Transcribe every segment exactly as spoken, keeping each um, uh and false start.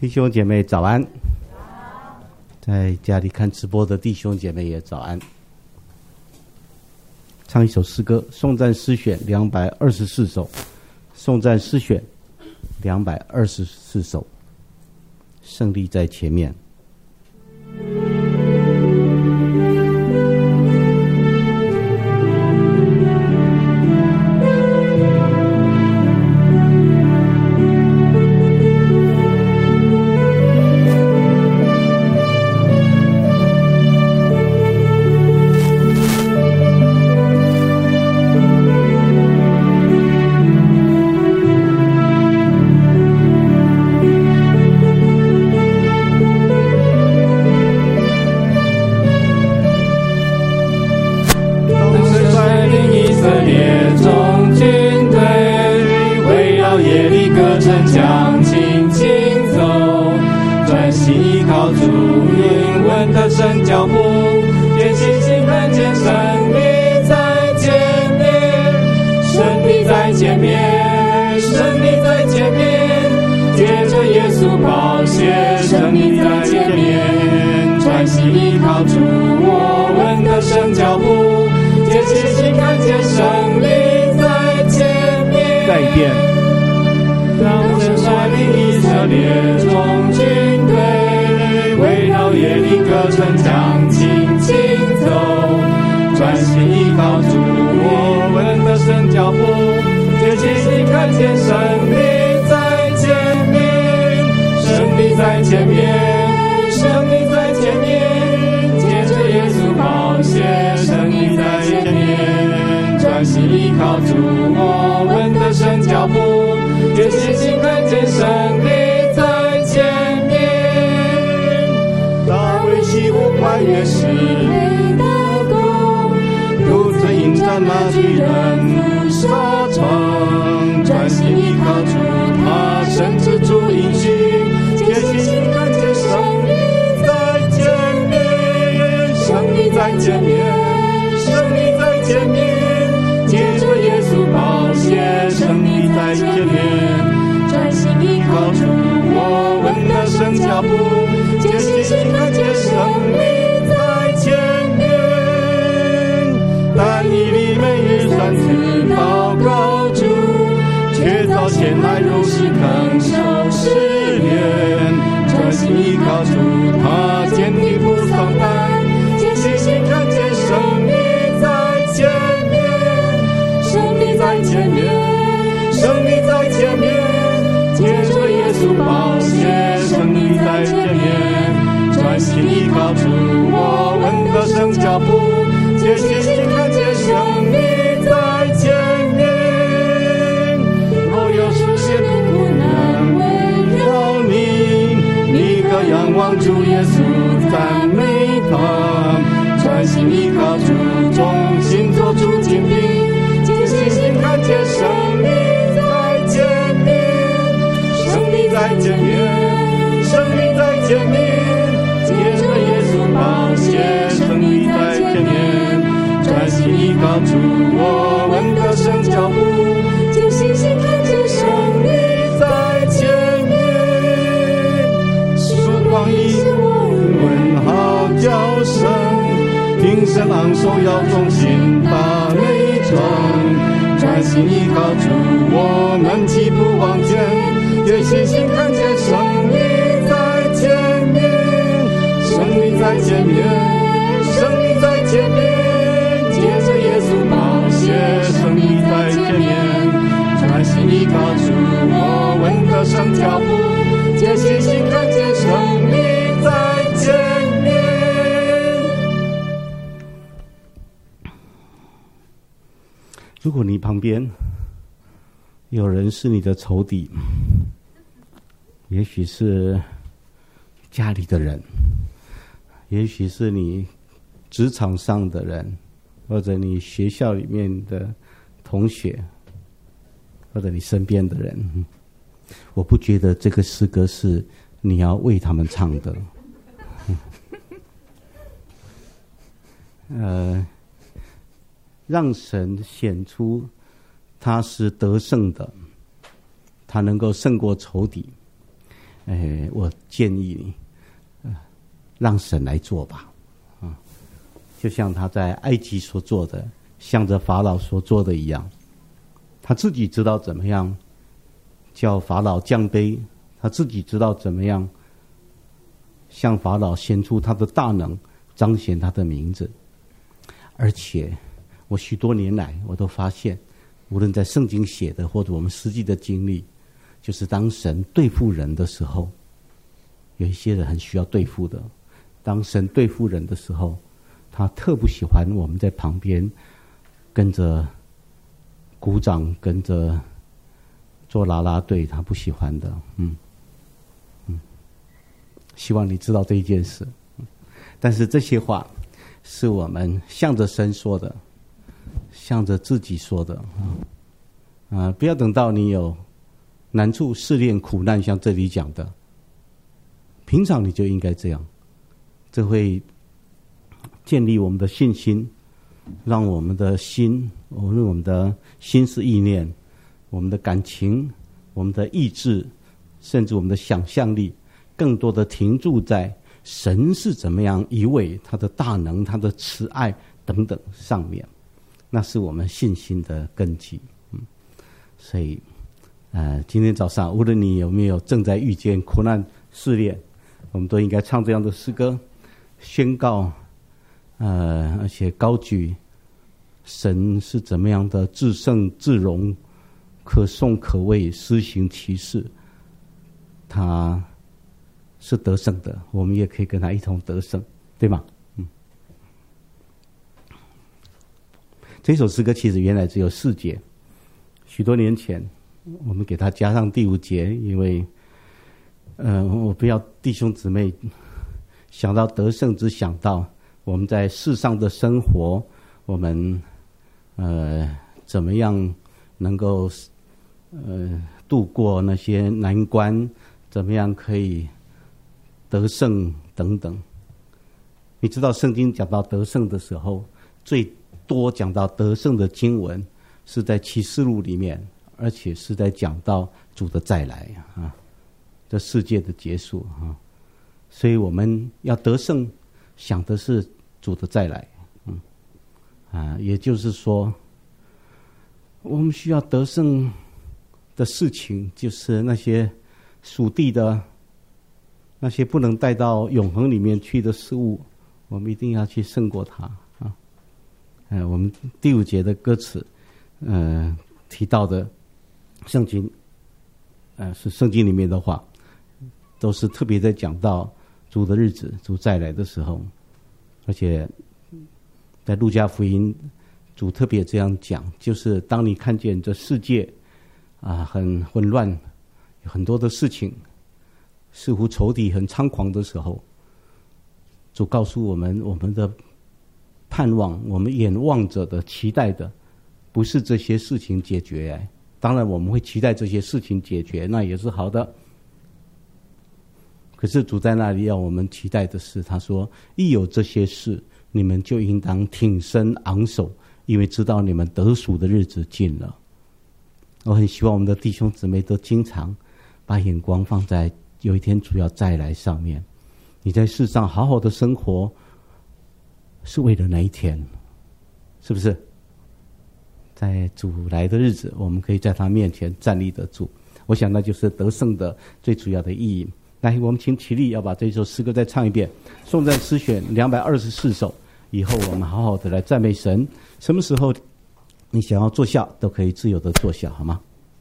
弟兄姐妹早安，在家里看直播的弟兄姐妹也早安。唱一首诗歌，颂赞诗选两百二十四首，颂赞诗选两百二十四首，胜利在前面。如果你旁边有人是你的仇敌，也许是家里的人，也许是你职场上的人，或者你学校里面的同学，或者你身边的人，我不觉得这个诗歌是你要为他们唱的。呃，让神显出他是得胜的，他能够胜过仇敌， 哎，我建议你，呃，让神来做吧，啊，就像他在埃及所做的，向着法老所做的一样，他自己知道怎么样叫法老降卑，他自己知道怎么样向法老显出他的大能，彰显他的名字。而且我许多年来我都发现，无论在圣经写的或者我们实际的经历，就是当神对付人的时候，有一些人很需要对付的，当神对付人的时候，他特不喜欢我们在旁边跟着鼓掌，跟着做啦啦队，他不喜欢的。嗯嗯，希望你知道这一件事。但是这些话是我们向着神说的，向着自己说的啊、呃！不要等到你有难处、试炼、苦难，像这里讲的，平常你就应该这样，这会建立我们的信心，让我们的心，无论我们的心思意念、我们的感情、我们的意志，甚至我们的想象力，更多的停驻在神是怎么样一位，他的大能、他的慈爱等等上面，那是我们信心的根基。嗯，所以，呃，今天早上无论你有没有正在遇见苦难试炼，我们都应该唱这样的诗歌，宣告，呃，而且高举神是怎么样的至圣至荣，可颂可畏，施行奇事，他是得胜的，我们也可以跟他一同得胜，对吗？嗯。这首诗歌其实原来只有四节，许多年前我们给他加上第五节，因为，呃，我不要弟兄姊妹想到得胜，只想到我们在世上的生活，我们呃怎么样能够呃度过那些难关，怎么样可以得胜等等。你知道圣经讲到得胜的时候，最多讲到得胜的经文是在启示录里面，而且是在讲到主的再来啊，这世界的结束啊，所以我们要得胜，想的是主的再来，嗯啊，也就是说，我们需要得胜的事情，就是那些属地的。那些不能带到永恒里面去的事物，我们一定要去胜过它啊！呃，我们第五节的歌词，呃，提到的圣经，呃，是圣经里面的话，都是特别在讲到主的日子，主再来的时候，而且在路加福音，主特别这样讲，就是当你看见这世界啊很混乱，有很多的事情。似乎仇敌很猖狂的时候，主告诉我们，我们的盼望，我们眼望着的、期待的，不是这些事情解决。当然，我们会期待这些事情解决，那也是好的。可是主在那里要我们期待的是，他说：“一有这些事，你们就应当挺身昂首，因为知道你们得赎的日子近了。”我很希望我们的弟兄姊妹都经常把眼光放在有一天主要再来上面，你在世上好好的生活，是为了那一天，是不是？在主来的日子，我们可以在他面前站立得住。我想那就是得胜的最主要的意义。来，我们请起立，要把这首诗歌再唱一遍。颂赞诗选两百二十四首，以后我们好好的来赞美神。什么时候你想要坐下，都可以自由的坐下，好吗？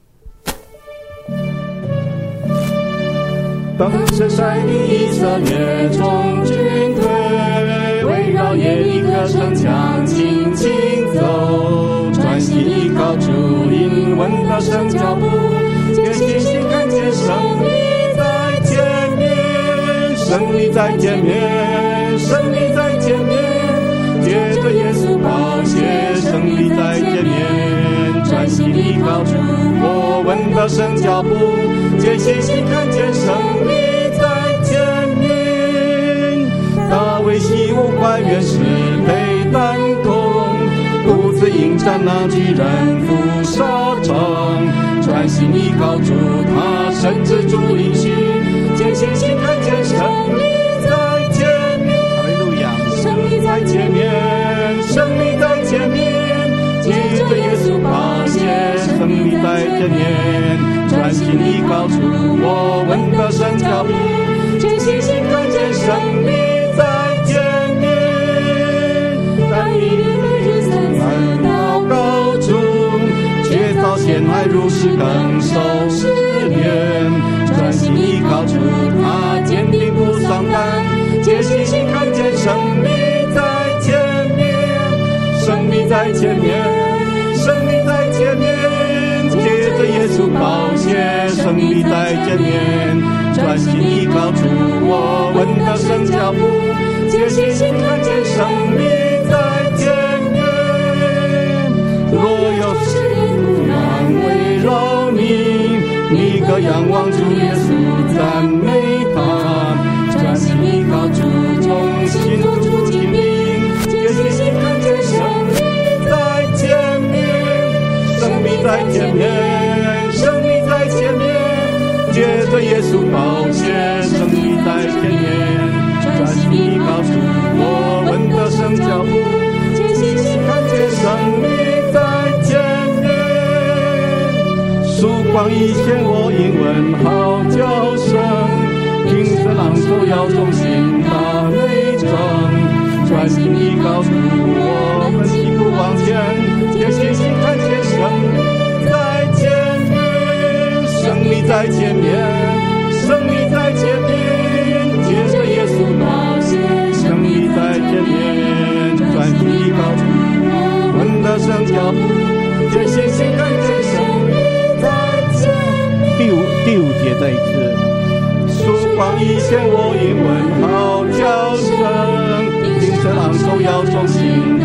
当神率领以色列众军队，围绕耶利哥城墙轻轻走，专心依靠主，因稳到神脚步，有信心看见胜利在前面，胜利在前面，胜利在前面，借着耶稣宝血，胜利在前面，专心依靠主，我稳到神脚步，借信心看见胜利在前面。大卫习武快原是被弹弓，独自迎战那巨人赴沙场，专心依靠主，他深知主应许， 信心看见胜利在前面， 哈利路亚， 胜利在前面，胜利在前面，借着耶稣宝血，胜利在前面，专心依靠主我们的神脚步，借信心看见胜利在前面。但以理每日三次祷告主，却遭陷害如是更受试炼，专心依靠主他坚定不丧胆，借信心看见胜利在前面，胜利在前面，胜利在前面，借着耶稣宝血，胜利在前面，专心依靠主我们的神脚步，借信心看见胜利在前面。若有试炼苦难围绕你，你可仰望主耶稣，赞美他，专心依靠主，忠心做主精兵，借信心看见胜利在前面，胜利在前面，胜利在前面，借着耶稣宝血，胜利在前面，专心依靠主我们的神脚步，借信心看见胜利在前面。曙光以前我因闻号叫声，听着朗诵要忠心打内争，专心依靠主我们疾步往前，借信心看见胜利在前面，胜利在前面，胜利在前面，借着耶稣宝血，胜利在前面，专心依靠主我们的神脚步，借信心看见胜利在前面。 第五第五节再一次。 曙光以前我因闻号叫声，听着朗诵要忠心